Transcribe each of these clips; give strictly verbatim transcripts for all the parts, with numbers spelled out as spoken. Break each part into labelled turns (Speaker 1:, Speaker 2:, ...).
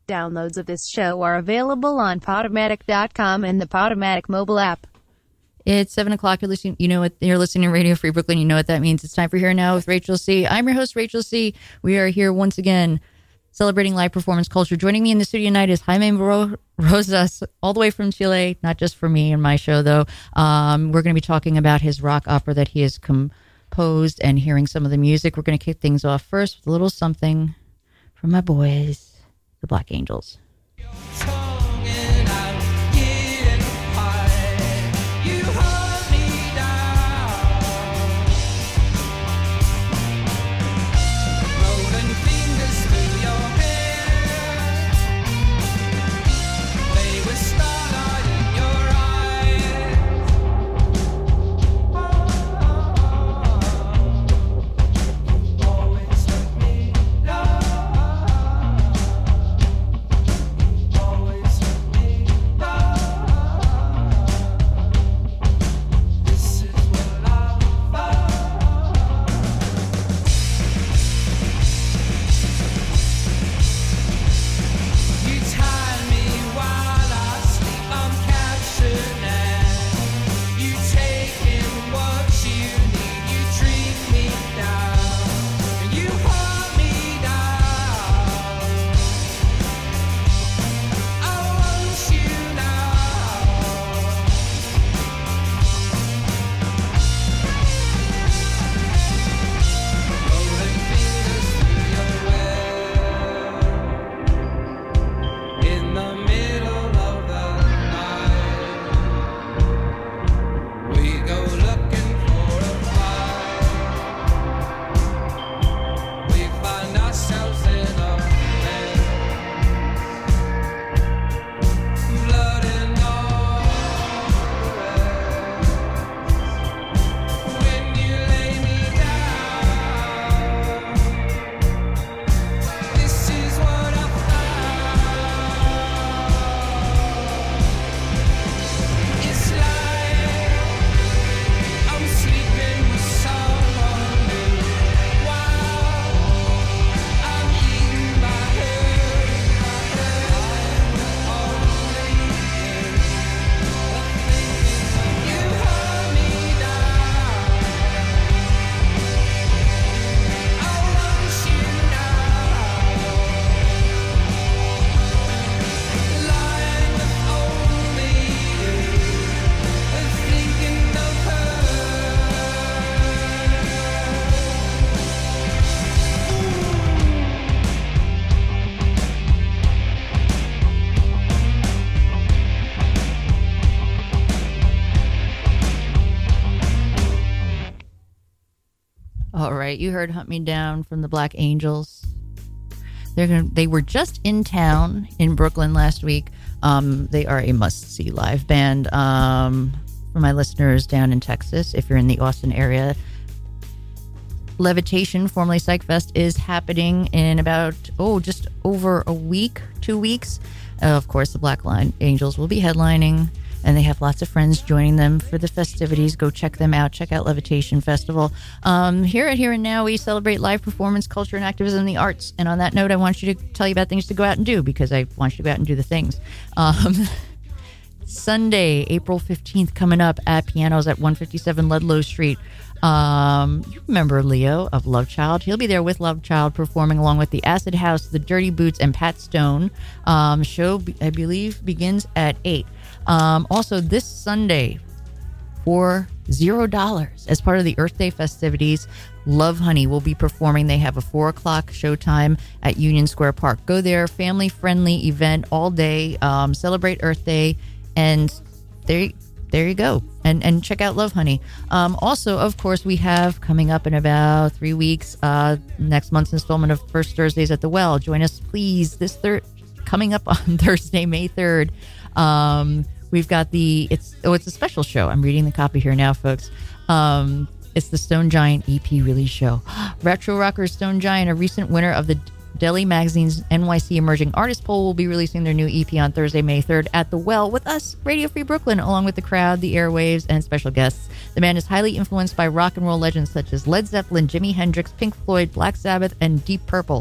Speaker 1: Downloads of this show are available on Podomatic dot com and the Podomatic mobile app.
Speaker 2: It's seven o'clock. You're listening. You know what? You're listening to Radio Free Brooklyn. You know what that means. It's time for Here Now with Rachel C. I'm your host, Rachel C. We are here once again, celebrating live performance culture. Joining me in the studio tonight is Jaime Ro- Rosas, all the way from Chile. Not just for me and my show, though. Um, we're going to be talking about his rock opera that he has composed and hearing some of the music. We're going to kick things off first with a little something from my boys, the Black Angels. You heard Hunt Me Down from the Black Angels. They're gonna, they were just in town in Brooklyn last week. Um, they are a must-see live band. Um, for my listeners down in Texas, if you're in the Austin area, Levitation, formerly Psych Fest, is happening in about, oh, just over a week, two weeks. Uh, of course, the Black Line Angels will be headlining, and they have lots of friends joining them for the festivities. Go check them out. Check out Levitation Festival. Um, here at Here and Now, we celebrate live performance, culture, and activism in the arts. And on that note, I want you to tell you about things to go out and do, because I want you to go out and do the things. Um, Sunday, April fifteenth, coming up at Pianos at one fifty-seven Ludlow Street. Um, you remember Leo of Love Child. He'll be there with Love Child, performing along with the Acid House, the Dirty Boots, and Pat Stone. Um, show, I believe, begins at eight. Um, also, this Sunday, for zero dollars, as part of the Earth Day festivities, Love Honey will be performing. They have a four o'clock showtime at Union Square Park. Go there, family-friendly event all day. Um, celebrate Earth Day, and there, there you go. And and check out Love Honey. Um, also, of course, we have coming up in about three weeks, uh, next month's installment of First Thursdays at the Well. Join us, please, this third coming up on Thursday, May third. Um, we've got the, it's, oh, it's a special show. I'm reading the copy here now, folks. Um, it's the Stone Giant E P release show. Retro rocker Stone Giant, a recent winner of the Deli Magazine's N Y C Emerging Artist Poll, will be releasing their new E P on Thursday, May third at the Well with us, Radio Free Brooklyn, along with the crowd, the airwaves, and special guests. The band is highly influenced by rock and roll legends such as Led Zeppelin, Jimi Hendrix, Pink Floyd, Black Sabbath, and Deep Purple.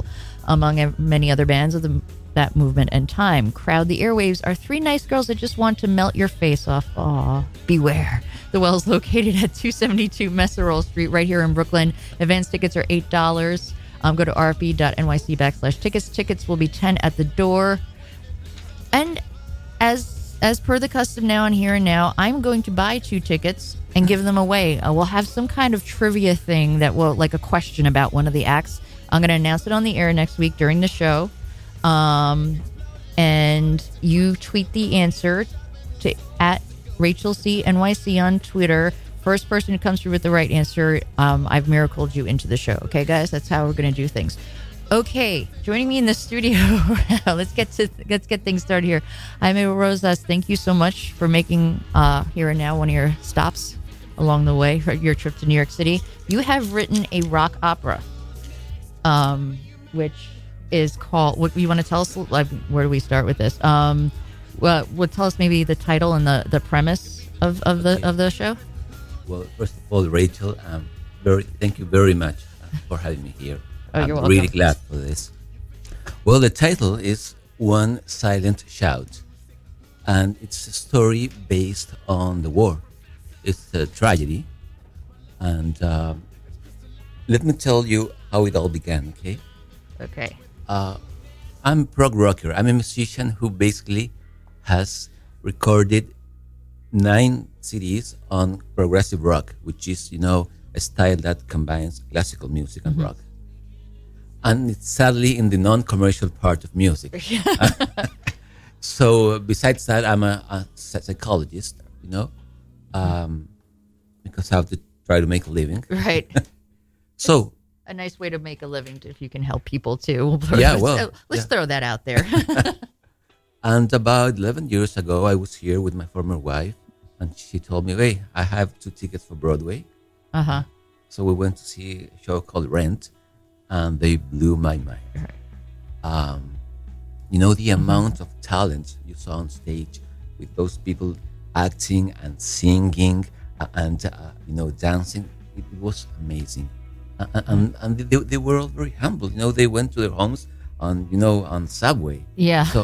Speaker 2: among ev- many other bands of the, that movement and time. Crowd the airwaves are three nice girls that just want to melt your face off. Aw, beware. The Well is located at two seventy-two Messerol Street right here in Brooklyn. Advance tickets are eight dollars. Um, go to rfb.nyc backslash tickets. Tickets will be ten at the door. And as as per the custom now on Here and Now, I'm going to buy two tickets and give them away. Uh, we'll have some kind of trivia thing that will, like a question about one of the acts. I'm going to announce it on the air next week during the show. Um, and you tweet the answer to at Rachel C N Y C on Twitter. First person who comes through with the right answer, um, I've miracled you into the show. Okay, guys, that's how we're going to do things. Okay, joining me in the studio. let's get to let's get things started here. Jaime Rosas, thank you so much for making uh, Here and Now one of your stops along the way for your trip to New York City. You have written a rock opera, um, which is called. What you want to tell us? Like, where do we start with this? Um, well, would tell us maybe the title and the, the premise of, of the of the show.
Speaker 3: Well, first of all, Rachel, um, very thank you very much for having me here.
Speaker 2: Oh,
Speaker 3: I'm
Speaker 2: you're welcome.
Speaker 3: really glad for this. Well, the title is One Silent Shout, and it's a story based on the war. It's a tragedy, and um, let me tell you how it all began, okay?
Speaker 2: Okay.
Speaker 3: Uh, I'm a prog rocker. I'm a musician who basically has recorded nine C Ds on progressive rock, which is, you know, a style that combines classical music and mm-hmm. rock. And it's sadly in the non-commercial part of music. So besides that, I'm a, a psychologist, you know, um, because I have to try to make a living.
Speaker 2: Right.
Speaker 3: So
Speaker 2: a nice way to make a living if you can help people too.
Speaker 3: Yeah, well,
Speaker 2: let's
Speaker 3: yeah.
Speaker 2: throw that out there.
Speaker 3: And about eleven years ago, I was here with my former wife, and she told me, "Hey, I have two tickets for Broadway."
Speaker 2: Uh huh.
Speaker 3: So we went to see a show called Rent, and they blew my mind.
Speaker 2: Right.
Speaker 3: Um, you know, the amount of talent you saw on stage with those people acting and singing uh, and, uh, you know, dancing. It, it was amazing. Uh, and and they, they were all very humble. You know, they went to their homes on, you know, on subway.
Speaker 2: Yeah.
Speaker 3: So,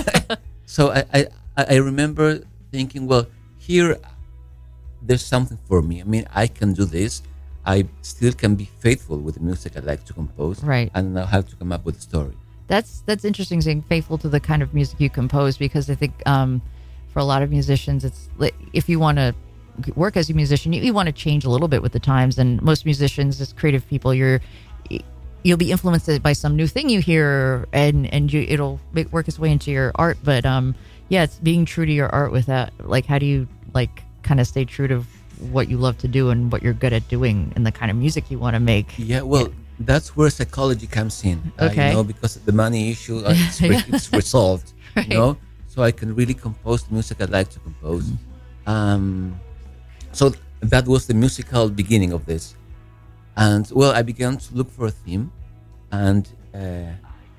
Speaker 3: so I, I, I remember thinking, well, here, there's something for me. I mean, I can do this. I still can be faithful with the music I like to compose.
Speaker 2: Right.
Speaker 3: And I have to come up with a story.
Speaker 2: That's that's interesting, saying faithful to the kind of music you compose, because I think um, for a lot of musicians, it's if you want to work as a musician, you, you want to change a little bit with the times. And most musicians, as creative people, you're you'll be influenced by some new thing you hear, and and you, it'll make, work its way into your art. But um, yeah, it's being true to your art with that. Like, how do you like kind of stay true to what you love to do and what you're good at doing and the kind of music you want to make?
Speaker 3: Yeah, well, yeah. That's where psychology comes in.
Speaker 2: Okay.
Speaker 3: Uh, you know, because the money issue uh, it's, re- it's resolved.
Speaker 2: Right.
Speaker 3: You know, so I can really compose the music I like to compose. Mm-hmm. Um, so that was the musical beginning of this. And well, I began to look for a theme, and uh,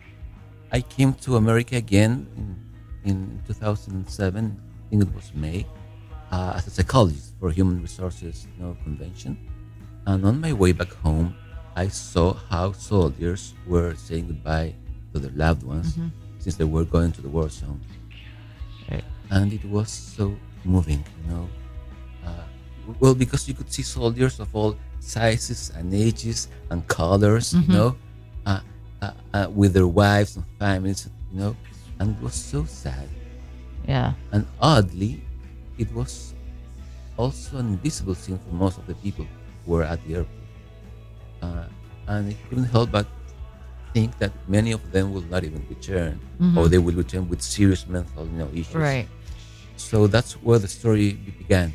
Speaker 3: I came to America again in, in two thousand seven. I think it was May, uh, as a psychologist for a human resources, you know, convention. And on my way back home, I saw how soldiers were saying goodbye to their loved ones mm-hmm. since they were going to the war zone.
Speaker 2: Right.
Speaker 3: And it was so moving, you know. Uh, well, because you could see soldiers of all sizes and ages and colors, mm-hmm. you know, uh, uh, uh, with their wives and families, you know, and it was so sad.
Speaker 2: Yeah.
Speaker 3: And oddly, it was also an invisible scene for most of the people who were at the airport. Uh, and I couldn't help but think that many of them will not even return, mm-hmm. or they will return with serious mental, you know, issues.
Speaker 2: Right.
Speaker 3: So that's where the story began.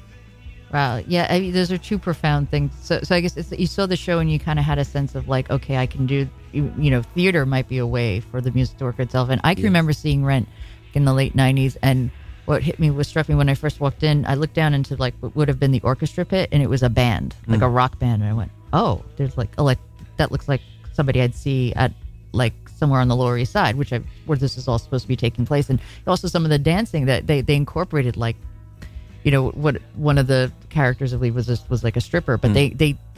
Speaker 2: Wow. Yeah, I mean, those are two profound things. So, so I guess it's, you saw the show and you kind of had a sense of like, okay, I can do, you, you know, theater might be a way for the music to work itself. And I can
Speaker 3: yes.
Speaker 2: remember seeing Rent in the late nineties, and what hit me, what struck me when I first walked in, I looked down into like what would have been the orchestra pit, and it was a band, like mm. a rock band, and I went, oh, there's like, oh, like that looks like somebody I'd see at like somewhere on the Lower East Side, which I, where this is all supposed to be taking place. And also some of the dancing that they, they incorporated, like, you know, what one of the characters, I believe, was just, was like a stripper, but mm. they, they, her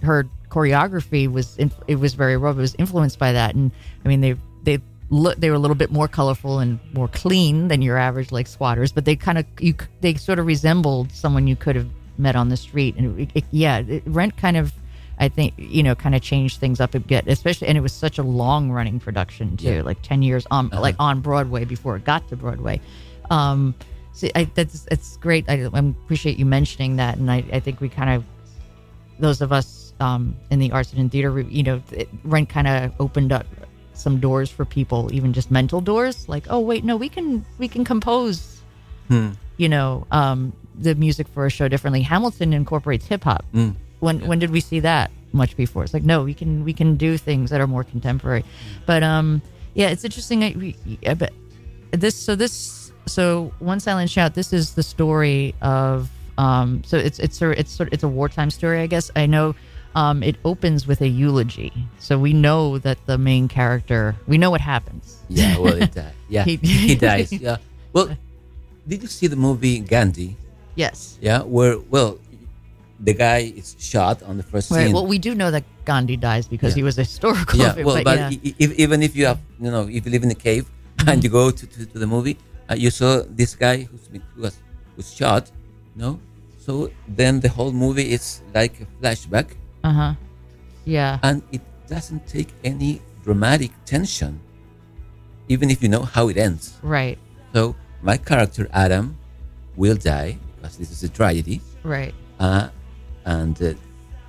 Speaker 2: choreography was in, it was very rough. It was influenced by that, and I mean they they look they were a little bit more colorful and more clean than your average like squatters, but they kind of you they sort of resembled someone you could have met on the street, and it, it, yeah, it, Rent kind of. I think, you know, kind of changed things up a bit, especially, and it was such a long running production too, yeah. like ten years on, uh-huh. like on Broadway before it got to Broadway. Um, so I, that's, it's great. I, I appreciate you mentioning that. And I, I think we kind of, those of us um, in the arts and theater, you know, it, Rent kind of opened up some doors for people, even just mental doors, like, oh wait, no, we can, we can compose, hmm. you know, um, the music for a show differently. Hamilton incorporates hip hop. Mm. When yeah. when did we see that much before? It's like, no, we can we can do things that are more contemporary. But um, yeah, it's interesting. I, we, I bet this so this so One Silent Shout. This is the story of um. So it's it's a, it's sort of, it's a wartime story, I guess. I know. Um, it opens with a eulogy, so we know that the main character. We know what happens.
Speaker 3: Yeah, well, it dies. Yeah, he, he dies. Yeah. Well, did you see the movie Gandhi?
Speaker 2: Yes.
Speaker 3: Yeah. Where well. The guy is shot on the first
Speaker 2: right.
Speaker 3: scene.
Speaker 2: Well, we do know that Gandhi dies because yeah. he was a historical.
Speaker 3: Yeah, well,
Speaker 2: but,
Speaker 3: but
Speaker 2: yeah.
Speaker 3: If, even if you have, you know, if you live in a cave mm-hmm. and you go to, to, to the movie, uh, you saw this guy who's been, who was was shot, you know. So then the whole movie is like a flashback.
Speaker 2: Uh huh. Yeah.
Speaker 3: And it doesn't take any dramatic tension, even if you know how it ends.
Speaker 2: Right.
Speaker 3: So my character Adam will die because this is a tragedy.
Speaker 2: Right.
Speaker 3: Uh, And uh,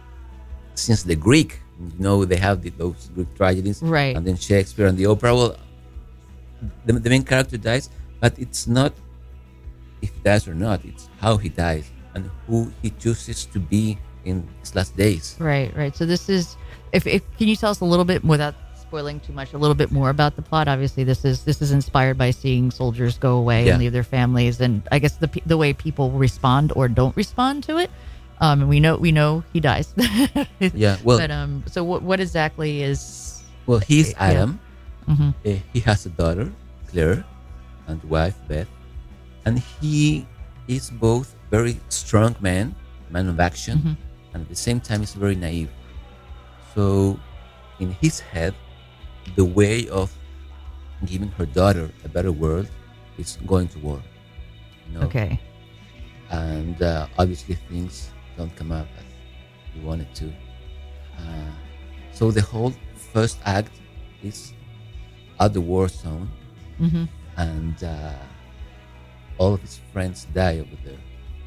Speaker 3: since the Greek, you know, they have the, those Greek tragedies,
Speaker 2: right?
Speaker 3: And then Shakespeare and the opera. Well, the, the main character dies, but it's not if he dies or not. It's how he dies and who he chooses to be in his last days.
Speaker 2: Right, right. So this is. If, if can you tell us a little bit without spoiling too much, a little bit more about the plot? Obviously, this is this is inspired by seeing soldiers go away yeah. and leave their families, and I guess the the way people respond or don't respond to it. Um, and we know we know he dies.
Speaker 3: yeah. Well.
Speaker 2: But um. So what what exactly is?
Speaker 3: Well, he's Adam.
Speaker 2: Yeah. Mm-hmm.
Speaker 3: Uh, he has a daughter, Claire, and wife Beth, and he is both very strong man, man of action, mm-hmm. and at the same time he's very naive. So, in his head, the way of giving her daughter a better world is going to war. You know?
Speaker 2: Okay.
Speaker 3: And uh, obviously things don't come up as he wanted to. Uh, so the whole first act is at the war zone, mm-hmm. and uh, all of his friends die over there.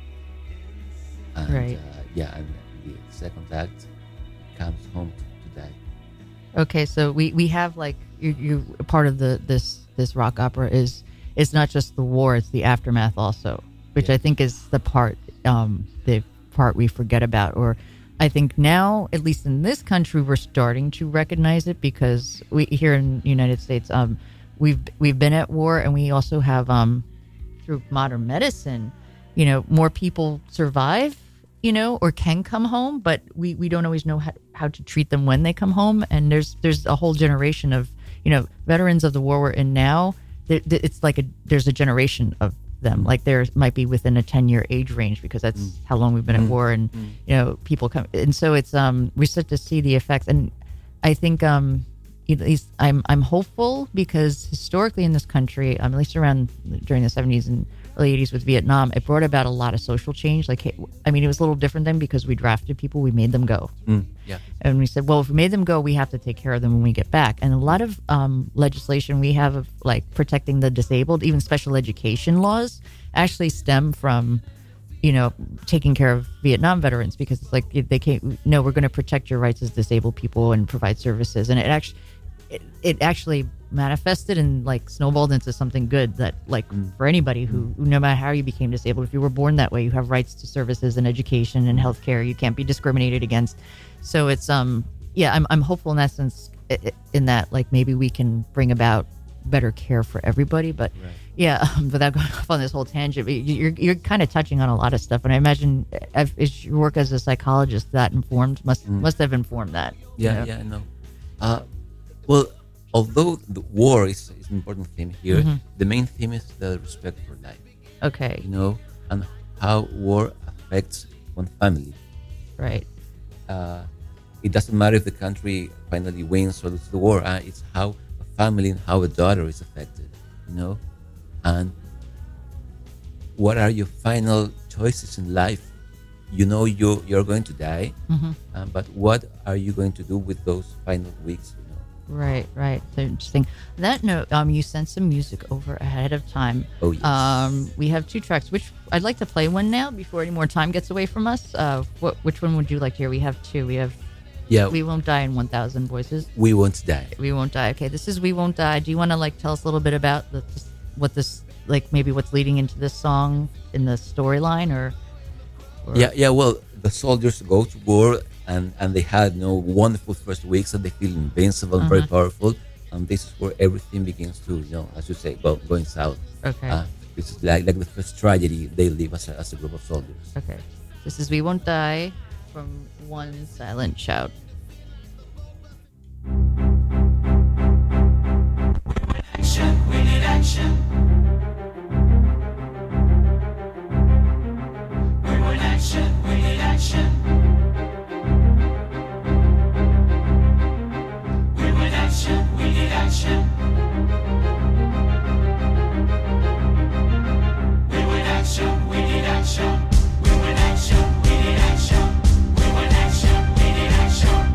Speaker 3: And,
Speaker 2: right.
Speaker 3: Uh, yeah, and the second act comes home to, to die.
Speaker 2: Okay, so we, we have like you you part of the this this rock opera is it's not just the war, it's the aftermath also, which yeah. I think is the part um, the part we forget about. Or I think now, at least in this country, we're starting to recognize it because we here in the United States, um, we've we've been at war, and we also have um, through modern medicine, you know, more people survive, you know, or can come home, but we, we don't always know how, how to treat them when they come home. And there's there's a whole generation of, you know, veterans of the war we're in now. It's like a there's a generation of them. Like there might be within a ten year age range because that's mm. how long we've been mm. at war, and mm. you know, people come, and so it's um we start to see the effects. And I think um at least I'm I'm hopeful because historically in this country, um, at least around during the seventies and early eighties with Vietnam, it brought about a lot of social change. Like, I mean, it was a little different then because we drafted people, we made them go.
Speaker 3: Mm, yeah.
Speaker 2: And we said, well, if we made them go, we have to take care of them when we get back. And a lot of um, legislation we have of like protecting the disabled, even special education laws, actually stem from, you know, taking care of Vietnam veterans, because it's like they can't, no, we're going to protect your rights as disabled people and provide services. And it actually, it, it actually manifested and like snowballed into something good that like mm. for anybody who, no matter how you became disabled, if you were born that way, you have rights to services and education and healthcare. You can't be discriminated against. So it's um yeah I'm I'm hopeful in that sense, in that like maybe we can bring about better care for everybody. But right. yeah, um, without going off on this whole tangent, you're you're kind of touching on a lot of stuff, and I imagine if, if your work as a psychologist that informed must mm. must have informed that.
Speaker 3: Yeah,
Speaker 2: you know?
Speaker 3: yeah, I know. Uh, well. Although the war is, is an important theme here, mm-hmm. the main theme is the respect for life.
Speaker 2: Okay.
Speaker 3: You know, and how war affects one family.
Speaker 2: Right.
Speaker 3: Uh, it doesn't matter if the country finally wins or loses the war. Uh, it's how a family and how a daughter is affected, you know. And what are your final choices in life? You know you you're going to die,
Speaker 2: Mm-hmm.
Speaker 3: um, but what are you going to do with those final weeks? You know.
Speaker 2: Right, right. So interesting. On that note, um, you sent some music over ahead of time.
Speaker 3: Oh, yes.
Speaker 2: Um, we have two tracks. Which I'd like to play one now before any more time gets away from us. Uh, what which one would you like to hear? We have two. We have
Speaker 3: Yeah,
Speaker 2: We Won't Die in one thousand Voices.
Speaker 3: we won't die.
Speaker 2: We Won't Die. Okay, this is We Won't Die. Do you want to like tell us a little bit about the, just what this like maybe what's leading into this song in the storyline or, or
Speaker 3: Yeah, yeah. Well, the soldiers go to war, and and they had you know wonderful first weeks, and they feel invincible and very powerful. And this is where everything begins to, you know, as you say, go going south.
Speaker 2: Okay.
Speaker 3: Uh, this is like like the first tragedy they live as a, as a group of soldiers.
Speaker 2: Okay. This is We Won't Die from One Silent Shout.
Speaker 4: Action, we need action. We want action, we need action. We want action, we need action. We want action, we need action. We want action, we need action. We want action, we need action.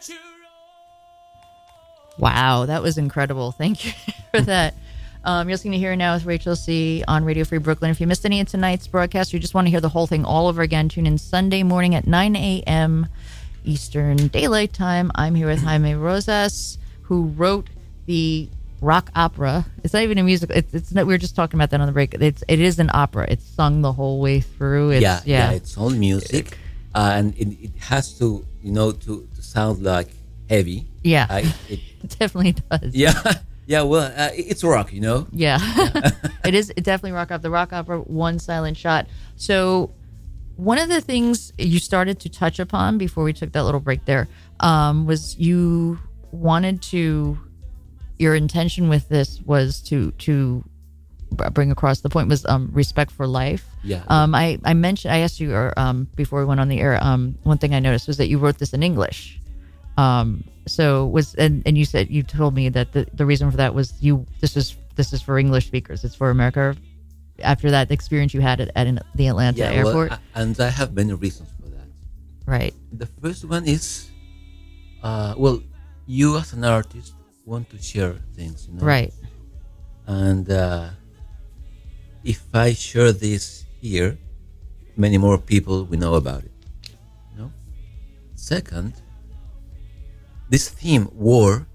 Speaker 2: Wow, that was incredible. Thank you for that. Um, you're listening to Here and Now with Rachel C. on Radio Free Brooklyn. If you missed any of tonight's broadcast, or you just want to hear the whole thing all over again, tune in Sunday morning at nine a.m. Eastern Daylight Time. I'm here with Jaime Rosas, who wrote the rock opera. It's not even a musical. It's, it's not, we were just talking about that on the break. It's it is an opera. It's sung the whole way through. It's,
Speaker 3: yeah,
Speaker 2: yeah,
Speaker 3: yeah, it's all music, uh, and it, it has to, you know, to, to sound like heavy.
Speaker 2: Yeah,
Speaker 3: uh, it,
Speaker 2: it definitely does.
Speaker 3: Yeah, yeah. Well, uh, it's rock, you know.
Speaker 2: Yeah, it is. It definitely rock opera. The rock opera, One Silent Shot. So, one of the things you started to touch upon before we took that little break there um, was you wanted to. Your intention with this was to to bring across the point was um, respect for life.
Speaker 3: Yeah.
Speaker 2: Um, I I mentioned I asked you or, um, before we went on the air. Um, one thing I noticed was that you wrote this in English. Um, so was and, and you said you told me that the, the reason for that was you this is this is for English speakers. It's for America. After that experience you had at, at the Atlanta
Speaker 3: yeah,
Speaker 2: airport,
Speaker 3: well, and I have many reasons for that.
Speaker 2: Right.
Speaker 3: The first one is, uh, well, you as an artist want to share things, you know?
Speaker 2: Right.
Speaker 3: And uh, if I share this here, many more people will know about it. You know? Second, this theme, war,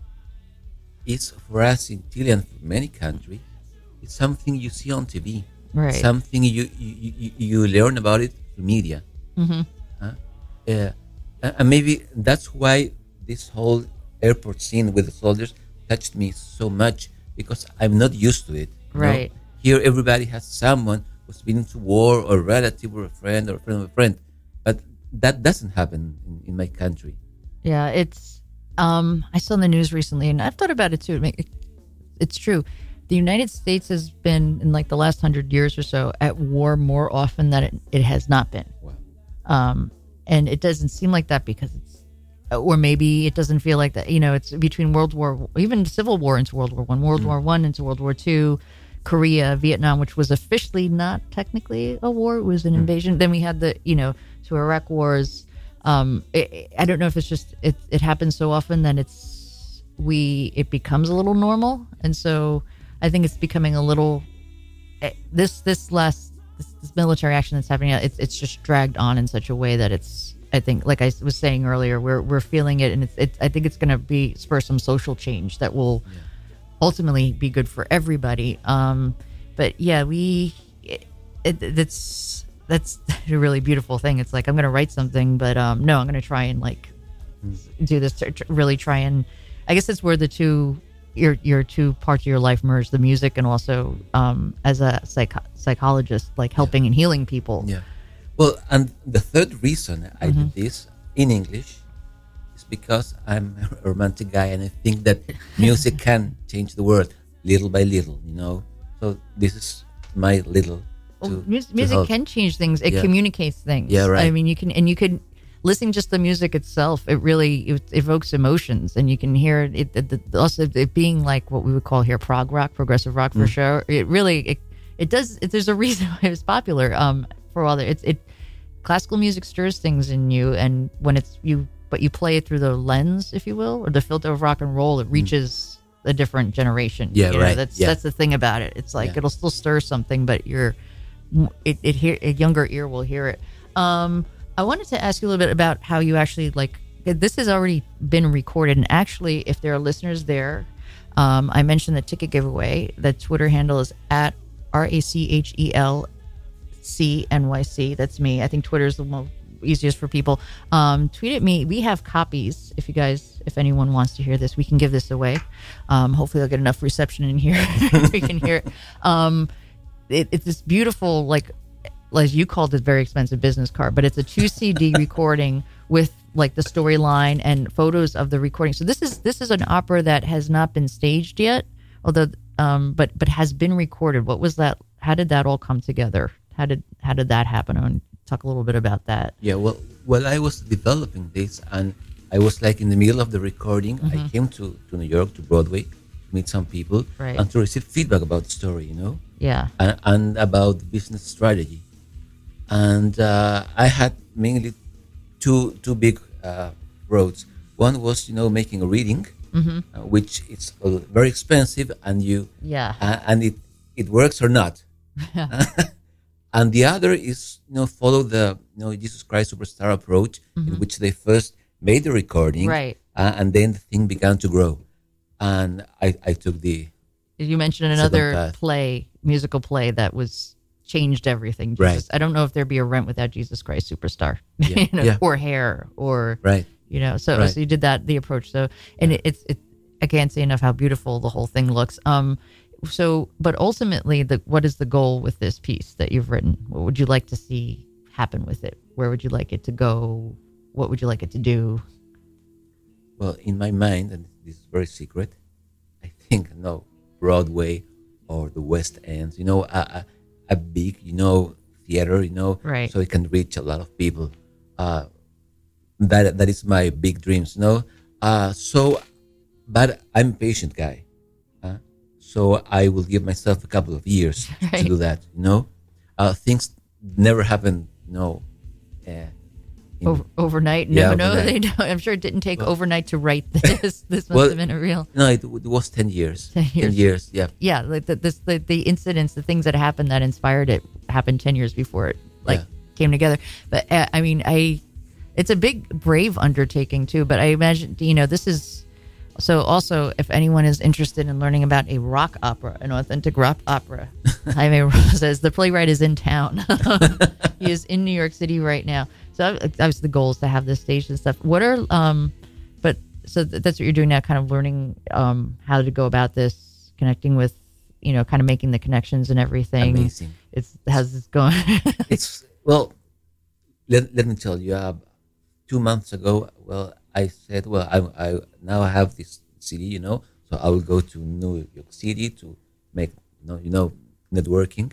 Speaker 3: is for us in Chile and for many countries, it's something you see on T V.
Speaker 2: Right.
Speaker 3: Something you you, you, you learn about it through media.
Speaker 2: Mm-hmm.
Speaker 3: Huh? Uh, and maybe that's why this whole airport scene with the soldiers touched me so much, because I'm not used to it. you know?
Speaker 2: Right.
Speaker 3: Here, everybody has someone who's been to war, or a relative, or a friend, or a friend of a friend. But that doesn't happen in, in my country.
Speaker 2: Yeah, it's. Um, I saw in the news recently, and I've thought about it too. It, it's true. The United States has been, in like the last hundred years or so, at war more often than it, it has not been.
Speaker 3: Wow.
Speaker 2: Um, and it doesn't seem like that because it's. Or maybe it doesn't feel like that. You know, it's between World War, even Civil War into World War One, World mm. War One into World War Two, Korea, Vietnam, which was officially not technically a war; it was an mm. invasion. Then we had the, you know, two Iraq wars. Um, it, I don't know if it's just it. It happens so often that it's we it becomes a little normal, and so I think it's becoming a little. This this last this, this military action that's happening, it's it's just dragged on in such a way that it's. I think, like I was saying earlier, we're we're feeling it, and it's, it's I think it's going to be spur some social change that will yeah. ultimately be good for everybody. Um, but yeah, we it, it, it's that's a really beautiful thing. It's like I'm going to write something, but um, no, I'm going to try and like mm. do this. To, to really try and I guess it's where the two your your two parts of your life merge: the music and also um, as a psych- psychologist, like helping yeah. and healing people.
Speaker 3: Yeah. Well, and the third reason I mm-hmm. did this in English is because I'm a romantic guy, and I think that music can change the world little by little, you know. So this is my little. To,
Speaker 2: well, music
Speaker 3: to help.
Speaker 2: Can change things. It yeah. communicates things.
Speaker 3: Yeah, right.
Speaker 2: I mean, you can, and you could listening just the music itself. It really it evokes emotions, and you can hear it. it, it, it also, it being like what we would call here prog rock, progressive rock for mm. sure. It really it, it does. It, there's a reason why it was popular. Um, for all that, it's it. Classical music stirs things in you, and when it's you, but you play it through the lens, if you will, or the filter of rock and roll, it reaches mm. a different generation.
Speaker 3: Yeah,
Speaker 2: you
Speaker 3: right.
Speaker 2: know, that's
Speaker 3: yeah.
Speaker 2: that's the thing about it. It's like yeah. it'll still stir something, but you're it it hear a younger ear will hear it. Um, I wanted to ask you a little bit about how you actually like this has already been recorded, and actually, if there are listeners there, um, I mentioned the ticket giveaway. The Twitter handle is at R A C H E L. C N Y C. That's me. I think Twitter is the most easiest for people. Um, tweet at me. We have copies. If you guys, if anyone wants to hear this, we can give this away. Um, hopefully, I'll get enough reception in here. We can hear it. Um, it. It's this beautiful, like, as you called it, very expensive business card, but it's a two C D recording with like the storyline and photos of the recording. So this is this is an opera that has not been staged yet, although, um, but but has been recorded. What was that? How did that all come together? How did how did that happen? I want to talk a little bit about that.
Speaker 3: Yeah, well, well, I was developing this, and I was like in the middle of the recording. Mm-hmm. I came to, to New York, to Broadway, to meet some people,
Speaker 2: right.
Speaker 3: and to receive feedback about the story, you know?
Speaker 2: Yeah.
Speaker 3: And, and about business strategy. And uh, I had mainly two two big uh, roads. One was, you know, making a reading,
Speaker 2: Mm-hmm.
Speaker 3: uh, which is uh, very expensive, and you
Speaker 2: Yeah.
Speaker 3: uh, and it it works or not. And the other is, you know, follow the, you know, Jesus Christ Superstar approach, in which they first made the recording,
Speaker 2: Mm-hmm. Right.
Speaker 3: uh, and then the thing began to grow. And I, I took the
Speaker 2: You mentioned
Speaker 3: Second
Speaker 2: another
Speaker 3: path.
Speaker 2: play, musical play that was changed everything.
Speaker 3: Right.
Speaker 2: Jesus, I don't know if there'd be a Rent without Jesus Christ Superstar,
Speaker 3: Yeah.
Speaker 2: you know,
Speaker 3: Yeah.
Speaker 2: or Hair, or
Speaker 3: right.
Speaker 2: you know. So,
Speaker 3: Right.
Speaker 2: so you did that, the approach. So, and it, it's, it, I can't say enough how beautiful the whole thing looks. Um, so, but ultimately, the what is the goal with this piece that you've written? What would you like to see happen with it? Where would you like it to go? What would you like it to do?
Speaker 3: Well, in my mind, and this is very secret, I think no Broadway or the West End, you know, a, a, a big, you know, theater, you know,
Speaker 2: Right.
Speaker 3: so it can reach a lot of people. Uh, that that is my big dreams, you know. Uh, so, but I'm a patient guy, uh, so I will give myself a couple of years
Speaker 2: Right.
Speaker 3: to do that. You know, uh, things never happen, you know. Uh, in-
Speaker 2: Over, overnight? No,
Speaker 3: Yeah,
Speaker 2: no,
Speaker 3: overnight.
Speaker 2: they don't. I'm sure it didn't take overnight to write this. This must
Speaker 3: Well,
Speaker 2: have been a real.
Speaker 3: no, it, it was ten years.
Speaker 2: ten years.
Speaker 3: Ten years, yeah.
Speaker 2: Yeah, like the, this, the the incidents, the things that happened that inspired it happened ten years before it like
Speaker 3: Yeah.
Speaker 2: came together. But uh, I mean, I it's a big, brave undertaking too. But I imagine, you know, this is so. Also, if anyone is interested in learning about a rock opera, an authentic rock opera, Jaime says the playwright is in town. He is in New York City right now. So that was the goal, is to have this stage and stuff. What are um, but so th- that's what you're doing now, kind of learning um how to go about this, connecting with, you know, kind of making the connections and everything.
Speaker 3: Amazing.
Speaker 2: It's how's this going?
Speaker 3: It's well, let, let me tell you. Uh, two months ago, well, I said, well, I, I now I have this city, you know, so I will go to New York City to make, you know, you know, networking.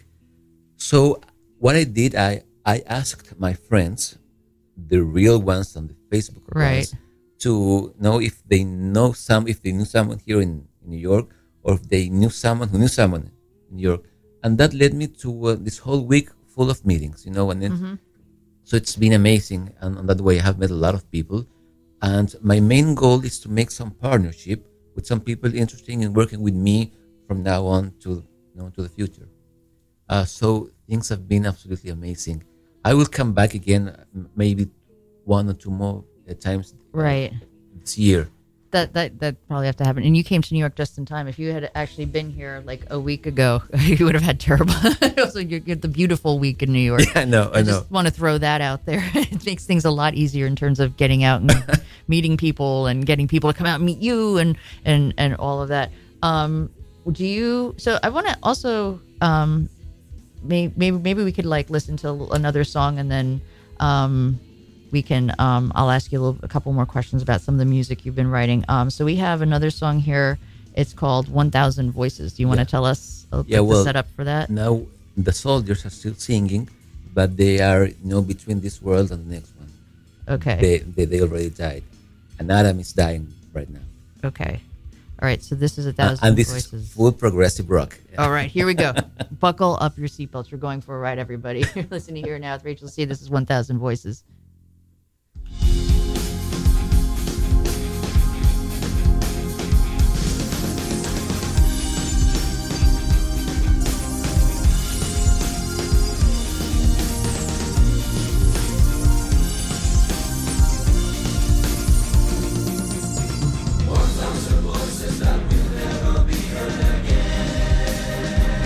Speaker 3: So what I did, I I asked my friends, the real ones on the Facebook
Speaker 2: Right.
Speaker 3: ones, to know if they know some, if they knew someone here in, in New York, or if they knew someone who knew someone in New York, and that led me to uh, this whole week full of meetings, you know, and then so it's been amazing, and on that way I have met a lot of people, and my main goal is to make some partnership with some people interested in working with me from now on to, you know, to the future. Uh, so things have been absolutely amazing. I will come back again, m- maybe one or two more uh, times uh,
Speaker 2: Right.
Speaker 3: this year.
Speaker 2: That that that probably have to happen. And you came to New York just in time. If you had actually been here like a week ago, you would have had terrible. Also, you're, you're the beautiful week in New York.
Speaker 3: I know, I
Speaker 2: I
Speaker 3: know.
Speaker 2: just want to throw that out there. It makes things a lot easier in terms of getting out and meeting people and getting people to come out and meet you and and and all of that. Um, do you? So I want to also um, maybe maybe maybe we could like listen to another song, and then um, we can. Um, I'll ask you a, little, a couple more questions about some of the music you've been writing. Um, so we have another song here. It's called one thousand Voices. Do you want to
Speaker 3: Yeah.
Speaker 2: tell us a,
Speaker 3: Yeah,
Speaker 2: the
Speaker 3: well,
Speaker 2: setup for that?
Speaker 3: Now the soldiers are still singing, but they are, you know, between this world and the next one.
Speaker 2: Okay.
Speaker 3: They, they they already died, and Adam is dying right now.
Speaker 2: Okay. All right. So this is a
Speaker 3: Uh,
Speaker 2: thousand
Speaker 3: and this
Speaker 2: voices.
Speaker 3: is full progressive rock.
Speaker 2: All right. Here we go. Buckle up your seatbelts. You're going for a ride, everybody. You're listening here now with Rachel C. This is one thousand Voices.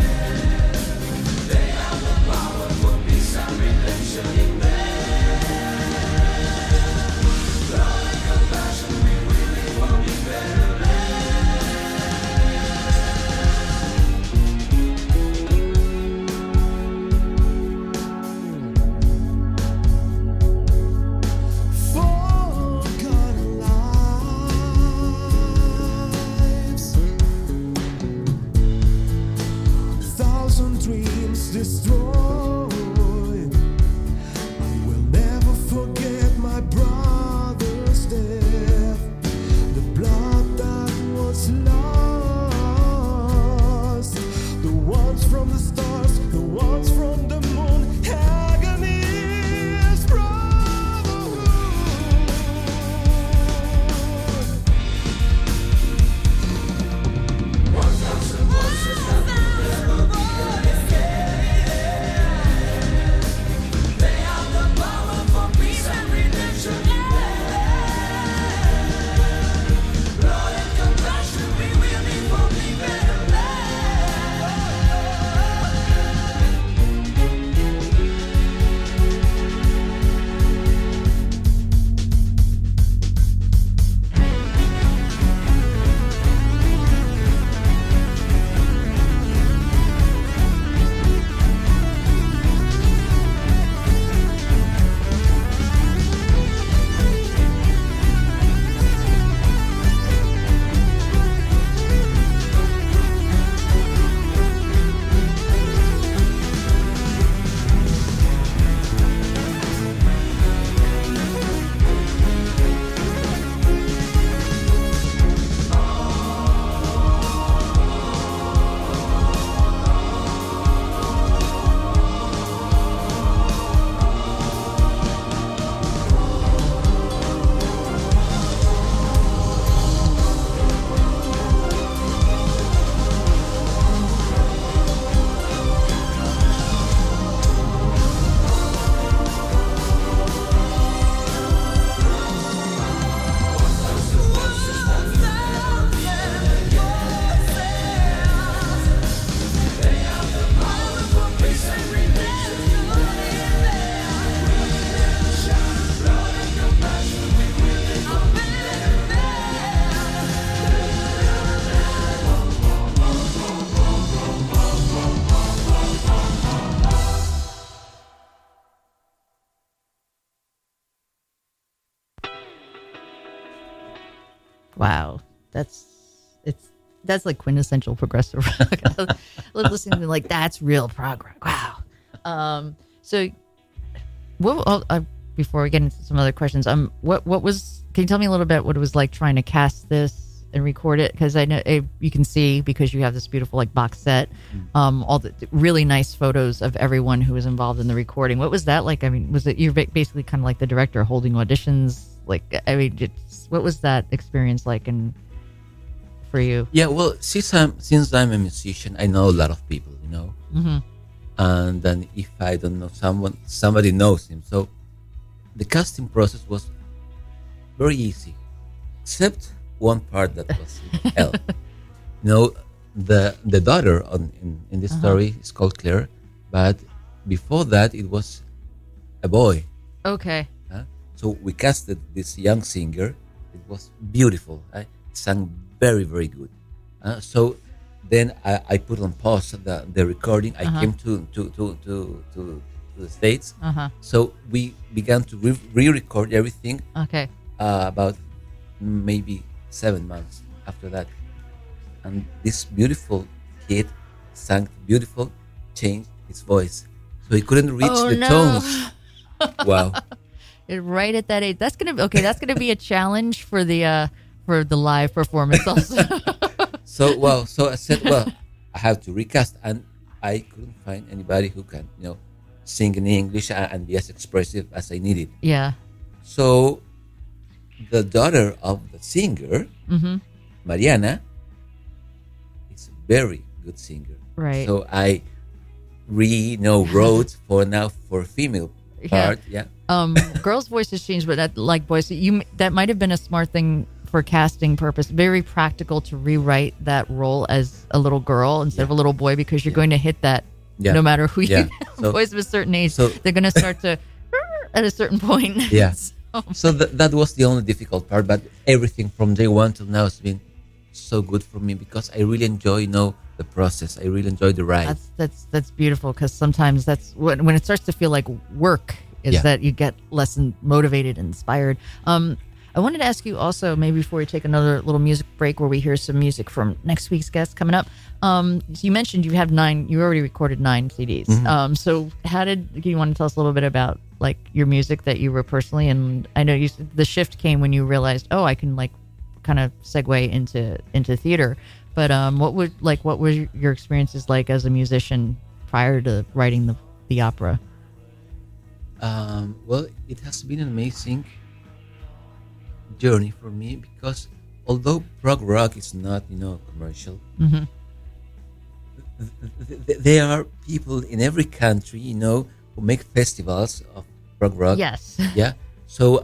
Speaker 4: They have the power for peace and redemption in them.
Speaker 2: Wow, that's it's that's like quintessential progressive rock. I love listening to like that's real prog rock. Wow. Um, so, what? Oh, uh, before we get into some other questions, um, what what was? Can you tell me a little bit what it was like trying to cast this and record it? Because I know it, you can see because you have this beautiful like box set, um, all the really nice photos of everyone who was involved in the recording. What was that like? I mean, was it you're ba- basically kind of like the director holding auditions? Like, I mean, it's, what was that experience like and for you?
Speaker 3: Yeah, well, since I'm since I'm a musician, I know a lot of people, you know,
Speaker 2: Mm-hmm.
Speaker 3: and then if I don't know someone, somebody knows him. So the casting process was very easy, except one part that was hell. You know, the the daughter on in, in this
Speaker 2: Uh-huh.
Speaker 3: story is called Claire, but before that it was a boy.
Speaker 2: Okay.
Speaker 3: Huh? So we casted this young singer. It was beautiful. I sang very, very good. Uh, so then I, I put on pause the, the recording. I
Speaker 2: Uh-huh.
Speaker 3: came to to, to, to, to to the States.
Speaker 2: Uh huh.
Speaker 3: So we began to re- re-record everything
Speaker 2: Okay.
Speaker 3: uh, about maybe seven months after that. And this beautiful kid sang beautiful, changed his voice. So he couldn't reach
Speaker 2: Oh,
Speaker 3: the
Speaker 2: no.
Speaker 3: tones. Wow.
Speaker 2: It- right at that age. That's gonna be okay. That's gonna be a challenge for the uh for the live performance also.
Speaker 3: So well, so I said, well, I have to recast, and I couldn't find anybody who can, you know, sing in English and, and be as expressive as I needed.
Speaker 2: Yeah.
Speaker 3: So the daughter of the singer,
Speaker 2: Mm-hmm.
Speaker 3: Mariana, is a very good singer.
Speaker 2: Right.
Speaker 3: So I re, you know, wrote for now for female
Speaker 2: Yeah.
Speaker 3: part. Yeah.
Speaker 2: Um, girls' voices change, but that like voice, you that might have been a smart thing for casting purpose. Very practical to rewrite that role as a little girl instead of a little boy because you're
Speaker 3: Yeah.
Speaker 2: going to hit that
Speaker 3: Yeah.
Speaker 2: no matter who
Speaker 3: Yeah.
Speaker 2: you
Speaker 3: So-
Speaker 2: boys of a certain age.
Speaker 3: so-
Speaker 2: they're going to start to at a certain point.
Speaker 3: Yeah.
Speaker 2: So-
Speaker 3: So th- that was the only difficult part, but everything from day one till now has been so good for me because I really enjoy, you know, the process. I really enjoy the ride.
Speaker 2: That's that's that's beautiful because sometimes that's when when it starts to feel like work is
Speaker 3: Yeah.
Speaker 2: that you get less in- motivated and inspired. Um, I wanted to ask you also maybe before we take another little music break where we hear some music from next week's guest coming up. Um, so you mentioned you have nine. You already recorded nine C Ds.
Speaker 3: Mm-hmm.
Speaker 2: Um, so how did do you want to tell us a little bit about like your music that you were personally? And I know you s- the shift came when you realized, oh, I can like kind of segue into into theater. But um, what would like what were your experiences like as a musician prior to writing the the opera?
Speaker 3: Um, well, it has been an amazing journey for me because although prog rock is not, you know, commercial,
Speaker 2: Mhm.
Speaker 3: th- th- th- there are people in every country, you know, who make festivals of prog rock.
Speaker 2: Yes.
Speaker 3: Yeah. So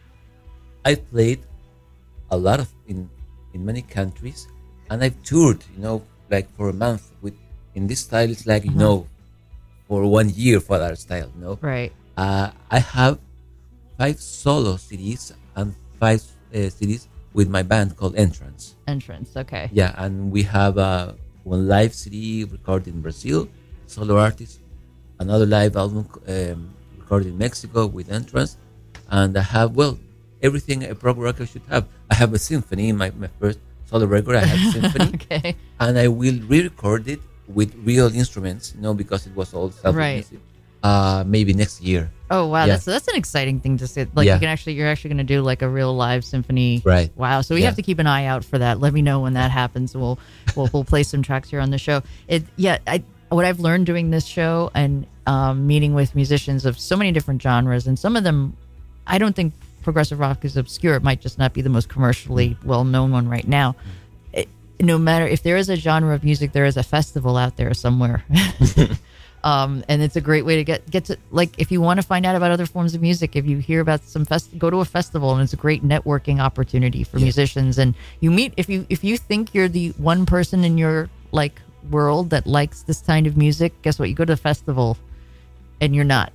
Speaker 3: I played a lot of in in many countries, and I've toured, you know, like for a month with in this style. It's like you know, for one year for that style. You know,
Speaker 2: Right.
Speaker 3: uh, I have five solo C Ds and five uh, C Ds with my band called Entrance.
Speaker 2: Entrance. Okay.
Speaker 3: Yeah, and we have uh, one live C D recorded in Brazil, solo artist. Another live album um, recorded in Mexico with Entrance, and I have well everything a prog rocker should have. I have a symphony in my, my first solo record. I have a symphony,
Speaker 2: Okay.
Speaker 3: and I will re-record it with real instruments. You know, because it was all self
Speaker 2: Right.
Speaker 3: Uh, maybe next year.
Speaker 2: Oh wow,
Speaker 3: Yeah.
Speaker 2: that's that's an exciting thing to see. Like
Speaker 3: Yeah.
Speaker 2: you can actually you're actually going to do like a real live symphony.
Speaker 3: Right.
Speaker 2: Wow. So we
Speaker 3: Yeah.
Speaker 2: have to keep an eye out for that. Let me know when that happens. We'll we'll we'll play some tracks here on the show. It yeah. I what I've learned doing this show and um, meeting with musicians of so many different genres, and some of them, I don't think progressive rock is obscure. It might just not be the most commercially well known one right now. It, no matter if there is a genre of music, there is a festival out there somewhere. Um, and it's a great way to get get to like if you want to find out about other forms of music, if you hear about some fest, go to a festival, and it's a great networking opportunity for
Speaker 3: Yeah.
Speaker 2: musicians. And you meet if you if you think you're the one person in your like world that likes this kind of music, guess what? You go to a festival, and you're not.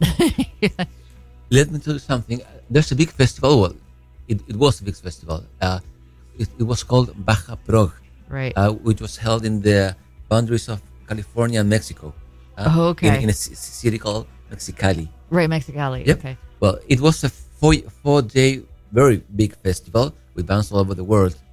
Speaker 3: Let me tell you something. There's a big festival. Well, it, it was a big festival. Uh, it, it was called Baja Prog,
Speaker 2: Right.
Speaker 3: uh, which was held in the boundaries of California and Mexico. Uh,
Speaker 2: Oh, okay.
Speaker 3: In, in a c- city called Mexicali.
Speaker 2: right. Mexicali.
Speaker 3: Yep.
Speaker 2: Okay.
Speaker 3: Well, it was a four four day very big festival with bands all over the world.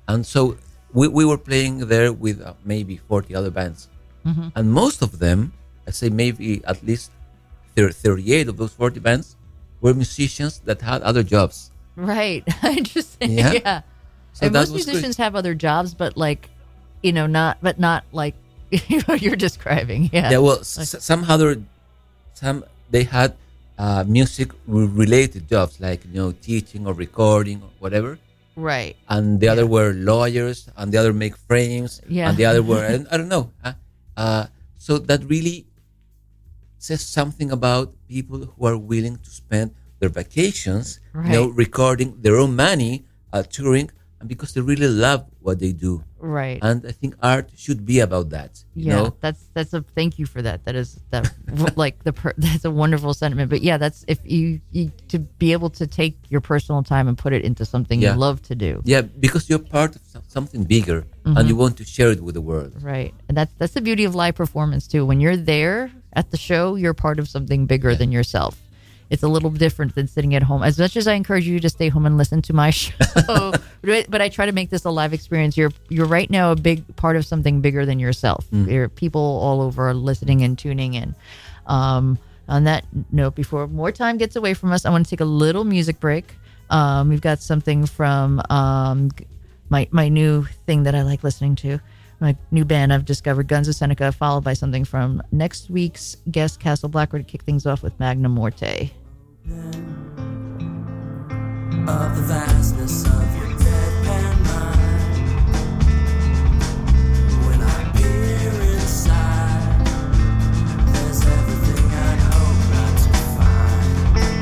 Speaker 3: And so we, we were playing there with uh, maybe forty other bands.
Speaker 2: Mm-hmm.
Speaker 3: And most of them, I say maybe at least thirty-eight of those forty bands were musicians that had other jobs.
Speaker 2: Right. Interesting.
Speaker 3: Yeah.
Speaker 2: Yeah.
Speaker 3: So
Speaker 2: And
Speaker 3: that
Speaker 2: most
Speaker 3: was
Speaker 2: musicians
Speaker 3: great.
Speaker 2: have other jobs, but like, you know, not, but not like you're describing. Yeah.
Speaker 3: Yeah, well, s- some other, some, they had uh, music re- related jobs like, you know, teaching or recording or whatever.
Speaker 2: Right.
Speaker 3: And the other were lawyers, and the other make frames,
Speaker 2: Yeah.
Speaker 3: and the other were, I, I don't know. Huh? Uh, so that really says something about people who are willing to spend their vacations, you know,
Speaker 2: Right.
Speaker 3: recording their own money, uh, touring, and because they really love what they do.
Speaker 2: Right.
Speaker 3: And I think art should be about that. You
Speaker 2: yeah.
Speaker 3: know?
Speaker 2: That's, that's a, thank you for that. That is that like the, per, that's a wonderful sentiment. But yeah, that's if you, you, to be able to take your personal time and put it into something
Speaker 3: Yeah.
Speaker 2: you love to do.
Speaker 3: Yeah, because you're part of some- something bigger, and you want to share it with the world.
Speaker 2: Right. And that's, that's the beauty of live performance too. When you're there at the show, you're part of something bigger than yourself. It's a little different than sitting at home. As much as I encourage you to stay home and listen to my show, but I try to make this a live experience. You're you're right now a big part of something bigger than yourself. There are people all over are listening and tuning in. Um, on that note, before more time gets away from us, I want to take a little music break. Um, we've got something from um, my my new thing that I like listening to. My new band I've discovered, Guns of Seneca, followed by something from next week's guest, Castle Blackwood, to kick things off with Magna Morte.
Speaker 5: Of the vastness of your deadpan mind, when I peer inside, there's everything I'd hope not to find.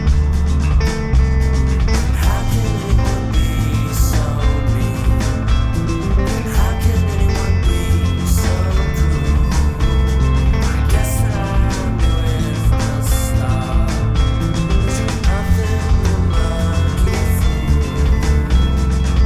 Speaker 5: How can anyone be so mean? How can anyone be so cruel? I guess that I knew it from the start. There's nothing but murky fool.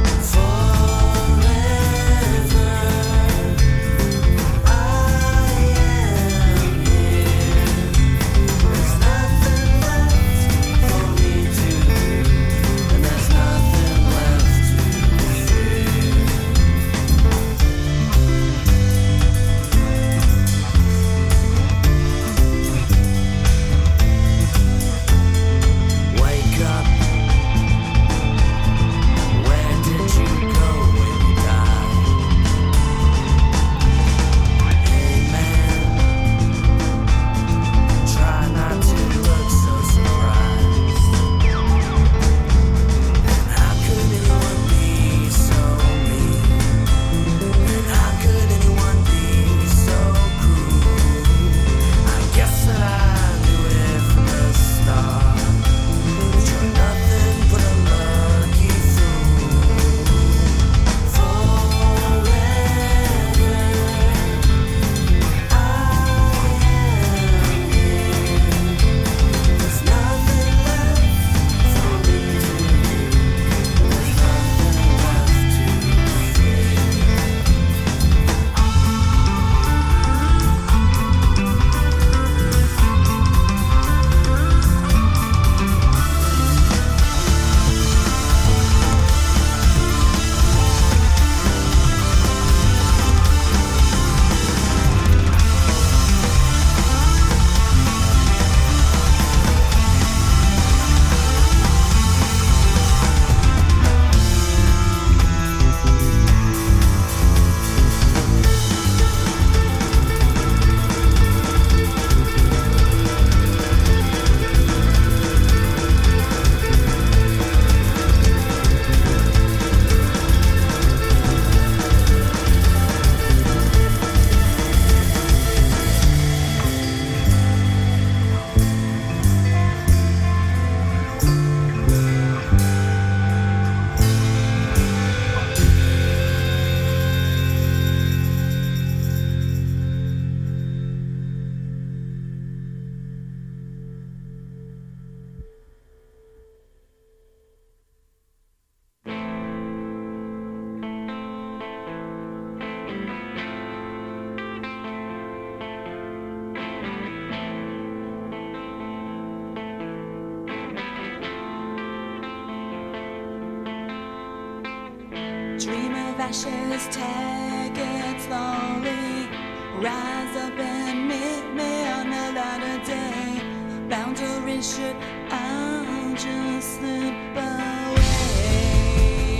Speaker 6: Dream of ashes, take it slowly. Rise up and meet me on the light of day. Boundaries should I'll just slip away.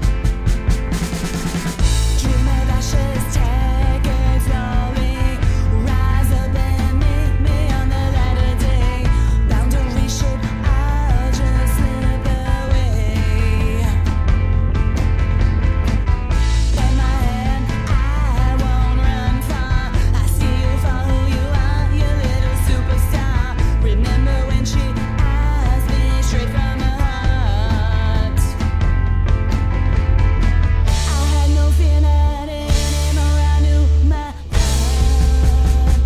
Speaker 6: Dream of ashes, take it slowly. Rise up and meet me on the light of day. Boundaries should I'll just slip away. Take my hand, I won't run far. I see you for who you are, you little superstar. Remember when she asked me straight from the heart? I had no fear, not anymore. I knew my path.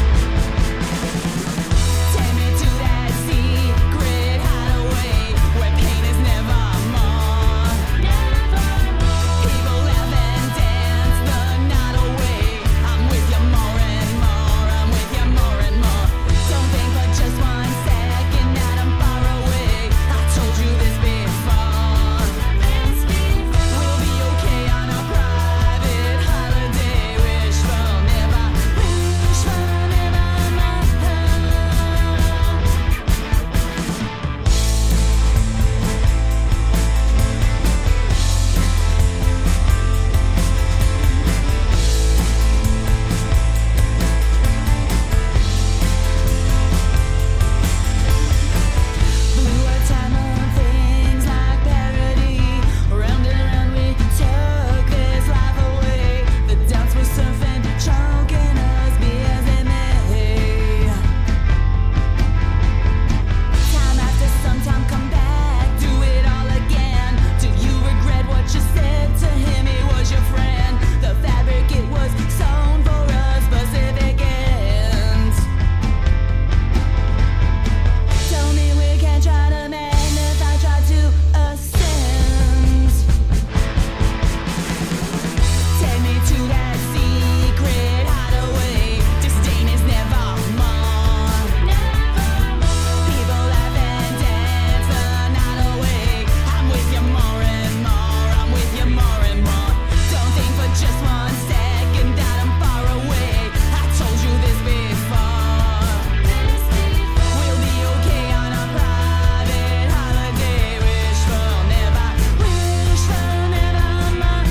Speaker 6: Take me to that secret hideaway where pain is never more. People laugh and dance the night away. I'm with you more and more. I'm with you more and more. Don't think for just one second that I'm far away. I told you this before. We'll be okay on a private holiday. Wishful, never, wishful, never mind. Blew a time on things like parody. Round and round we took this life away. The dance was surfing, choking us, be as it may. Time after some time, come back, do it all again. Do you regret what you said to him? He was your friend. The fabric, it was sewn for a specific end. Tell me we can't try to magnify, try to ascend. Take me to that secret hideaway. Disdain is never more. People laugh and dance the night away. I'm with you more and more. I'm with you more and more. Don't think for just one second that I'm far away. I told you this before. We'll be okay on a private holiday. Wishful, never, wishful, never mind.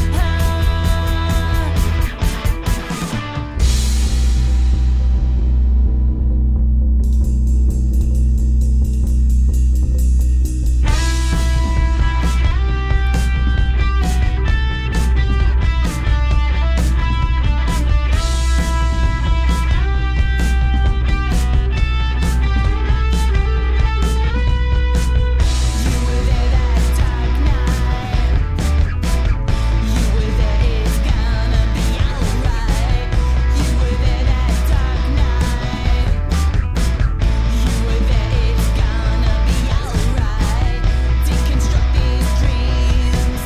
Speaker 6: You were there that dark night. You were there, it's gonna be alright. You were there that dark night. You were there, it's gonna be alright. Deconstruct these dreams.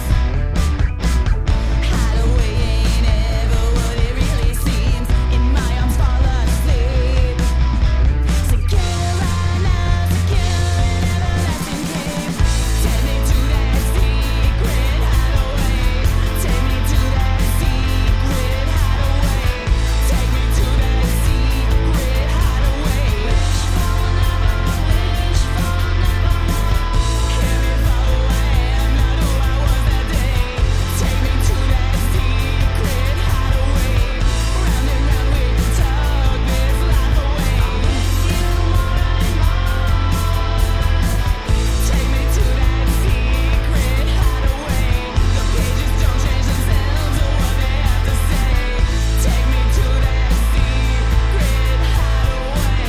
Speaker 6: Hideaway ain't ever what it really seems. In my arms, fall asleep. Secure right now, secure in everlasting dreams. Take me to that secret hideaway. Take me to that secret hideaway. Take me to that secret hideaway. Wishful, never, wishful, nevermore. Care if who I am, not who I was that day. Take me to that secret hideaway. Round and round we tug this life away. With you more and more. Take me to that secret hideaway. The pages don't change themselves or what they have to say. Take me to that secret hideaway.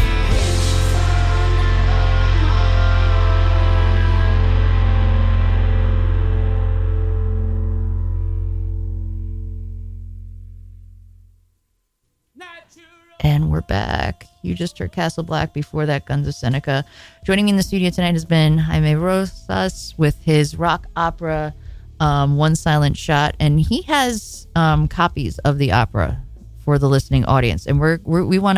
Speaker 2: And we're back. You just heard Castle Black, before that Guns of Seneca. Joining me in the studio tonight has been Jaime Rosas with his rock opera, um, One Silent Shot. And he has um, copies of the opera for the listening audience. And we're, we're we want to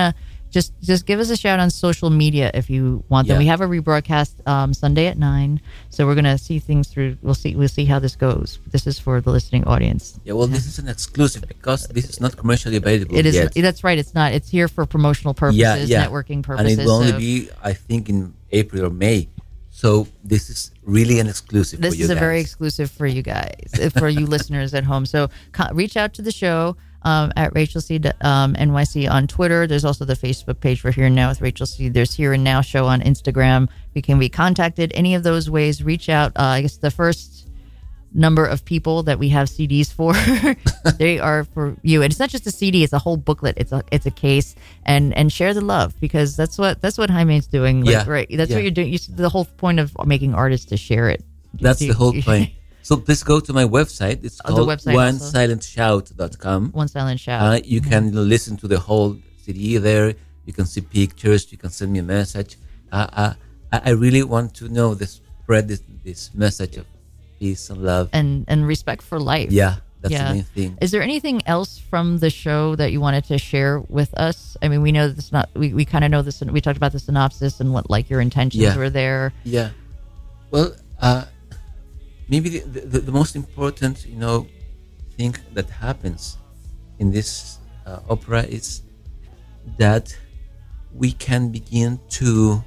Speaker 2: just just give us a shout on social media if you want them.
Speaker 3: Yeah.
Speaker 2: We have a rebroadcast um, Sunday at nine, so we're gonna see things through. We'll see. We'll see how this goes. This is for the listening audience.
Speaker 3: Yeah, well, this is an exclusive because this is not commercially available
Speaker 2: It is.
Speaker 3: yet.
Speaker 2: That's right. It's not. It's here for promotional purposes,
Speaker 3: yeah, yeah.
Speaker 2: networking
Speaker 3: And
Speaker 2: purposes.
Speaker 3: it will only
Speaker 2: so
Speaker 3: be, I think, in April or May. So this is really an exclusive
Speaker 2: this
Speaker 3: for you
Speaker 2: is a
Speaker 3: guys.
Speaker 2: very exclusive for you guys, uh, for you listeners at home. So co- reach out to the show um, at Rachel C. Um, N Y C on Twitter. There's also the Facebook page for Here and Now with Rachel C. There's Here and Now show on Instagram. We can be contacted any of those ways. Reach out. Uh, I guess the first number of people that we have C Ds for, they are for you. And it's not just a C D; it's a whole booklet. It's a it's a case, and and share the love, because that's what that's what Jaime's doing. Like,
Speaker 3: Yeah,
Speaker 2: right. That's
Speaker 3: yeah.
Speaker 2: what you're doing. You, the whole point of making art is to share it.
Speaker 3: That's
Speaker 2: You-
Speaker 3: the whole
Speaker 2: you-
Speaker 3: point. So please go to my website. It's
Speaker 2: Oh, the
Speaker 3: called
Speaker 2: website also.
Speaker 3: one silent shout dot com.
Speaker 2: One silent shout.
Speaker 3: Uh, you can listen to the whole C D there. You can see pictures. You can send me a message. Uh, uh, I I really want to know this, spread this, this message of peace and love.
Speaker 2: and and respect for life.
Speaker 3: Yeah, that's
Speaker 2: Yeah.
Speaker 3: the main thing.
Speaker 2: Is there anything else from the show that you wanted to share with us? I mean, we know this not we, we kind of know this. We talked about the synopsis and what like your intentions
Speaker 3: Yeah.
Speaker 2: were there.
Speaker 3: Yeah. Well, uh, maybe the, the, the most important, you know, thing that happens in this uh, opera is that we can begin to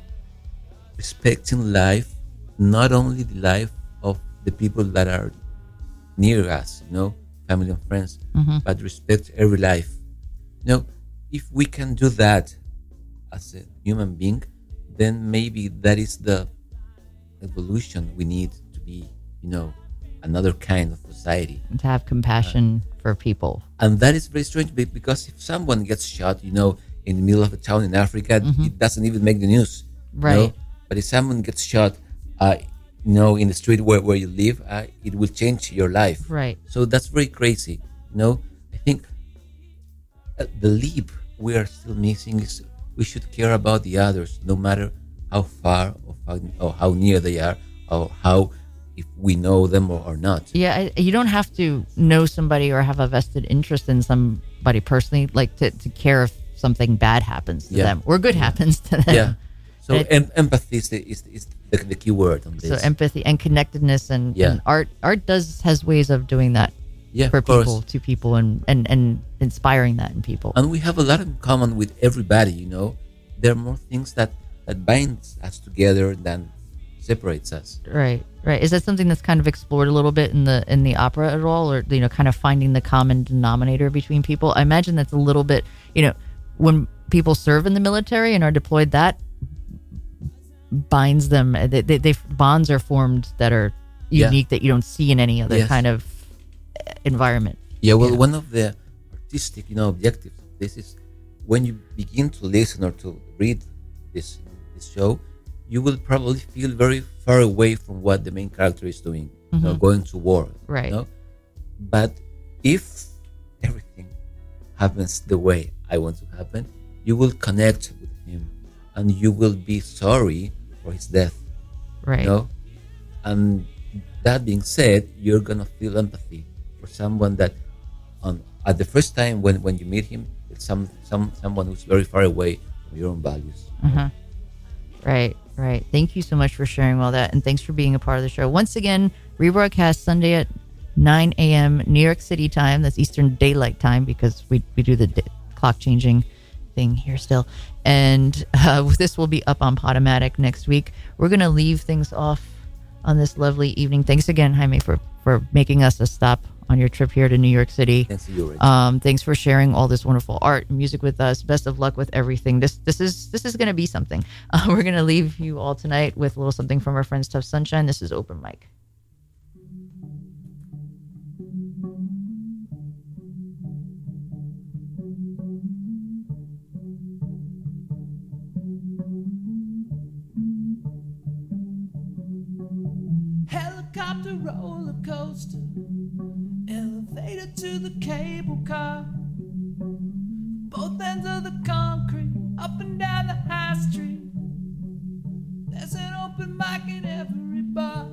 Speaker 3: respecting life, not only the life of the people that are near us, you know, family and friends, but respect every life. You know, if we can do that as a human being, then maybe that is the evolution we need to be, you know, another kind of society.
Speaker 2: To have compassion for people.
Speaker 3: And that is very strange be- because if someone gets shot, you know, in the middle of a town in Africa, it doesn't even make the news. you know?
Speaker 2: Right.
Speaker 3: But if someone gets shot, uh, you know, in the street where, where you live, uh, it will change your life.
Speaker 2: Right.
Speaker 3: So that's very crazy. You know, I think uh, the leap we are still missing is we should care about the others, no matter how far or how, or how near they are, or how if we know them or, or not.
Speaker 2: Yeah, I, you don't have to know somebody or have a vested interest in somebody personally, like to, to care if something bad happens to
Speaker 3: Yeah.
Speaker 2: them or good happens to them.
Speaker 3: Yeah. So
Speaker 2: It-
Speaker 3: em- empathy is, the, is, is the, the key word on this.
Speaker 2: So empathy and connectedness and,
Speaker 3: Yeah.
Speaker 2: and art art does has ways of doing that
Speaker 3: yeah,
Speaker 2: for
Speaker 3: of course.
Speaker 2: people to people and, and, and inspiring that in people.
Speaker 3: And we have a lot in common with everybody, you know. There are more things that, that binds us together than separates us.
Speaker 2: Right, right. Is that something that's kind of explored a little bit in the in the opera at all, or you know, kind of finding the common denominator between people? I imagine that's a little bit, you know, when people serve in the military and are deployed, that binds them. They, they, they bonds are formed that are
Speaker 3: Yeah.
Speaker 2: unique that you don't see in any other
Speaker 3: Yes.
Speaker 2: kind of environment.
Speaker 3: Yeah, well,
Speaker 2: Yeah.
Speaker 3: one of the artistic, you know, objectives of this is when you begin to listen or to read this this show, you will probably feel very far away from what the main character is doing, you know, going to war.
Speaker 2: Right.
Speaker 3: You know? But if everything happens the way I want to happen, you will connect with him and you will be sorry for his death.
Speaker 2: Right.
Speaker 3: You know? And that being said, you're gonna feel empathy for someone that on at the first time when, when you meet him, it's some some someone who's very far away from your own values.
Speaker 2: Right, right. Thank you so much for sharing all that, and thanks for being a part of the show. Once again, rebroadcast Sunday at nine a.m. New York City time. That's Eastern Daylight Time because we we do the d- clock changing thing here still. And uh, this will be up on Podomatic next week. We're going to leave things off on this lovely evening. Thanks again, Jaime, for, for making us a stop on your trip here to New York City.
Speaker 3: Thanks to you, Rachel.
Speaker 2: Um, thanks for sharing all this wonderful art and music with us. Best of luck with everything. This this is this is going to be something. Uh, we're going to leave you all tonight with a little something from our friends Tough Sunshine. This is Open Mic.
Speaker 5: Helicopter roller coaster, elevator to the cable car. Both ends of the concrete, up and down the high street. There's an open mic in every bar.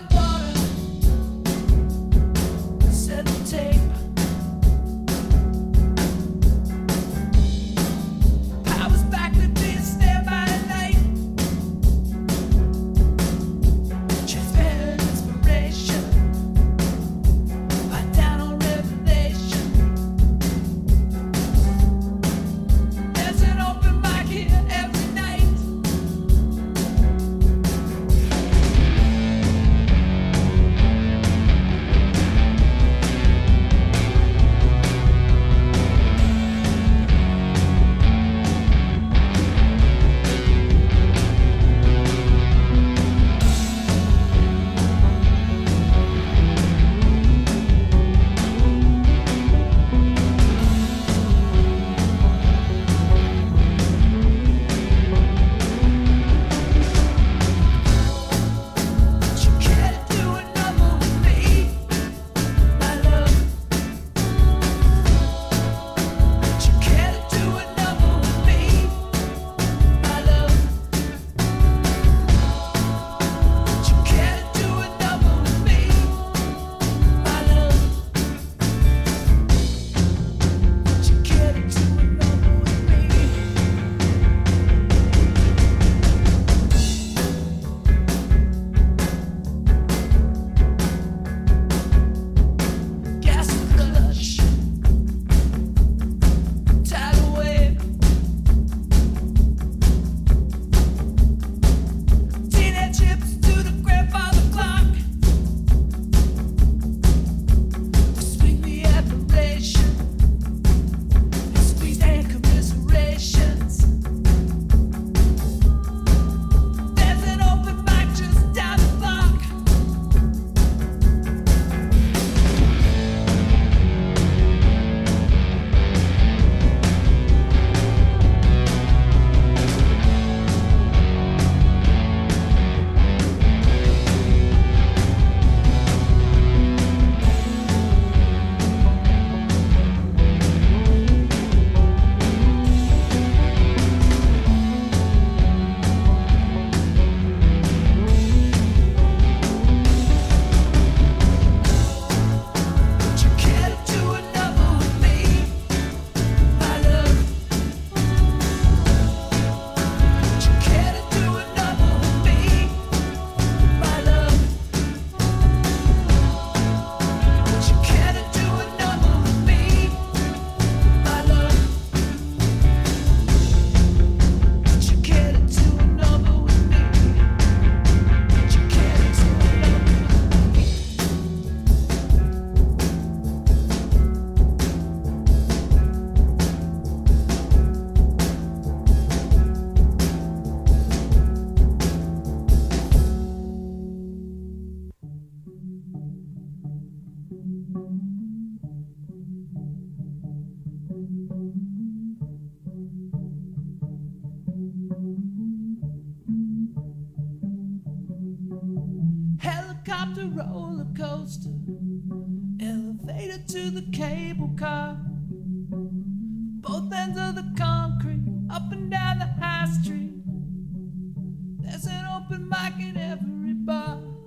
Speaker 7: Helicopter, roller coaster, elevator to the cable car. Both ends of the concrete, up and down the high street. There's an open mic in every bar.